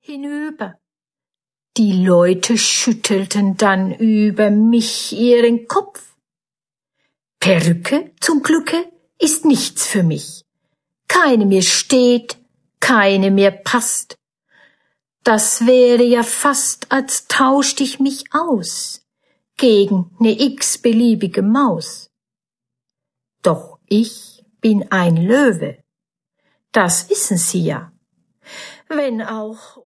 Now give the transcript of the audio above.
hinüber. Die Leute schüttelten dann über mich ihren Kopf. Perücke, zum Glücke, ist nichts für mich. Keine mir steht, keine mir passt. Das wäre ja fast, als tauscht ich mich aus gegen ne x-beliebige Maus. Doch ich bin ein Löwe, das wissen Sie ja, wenn auch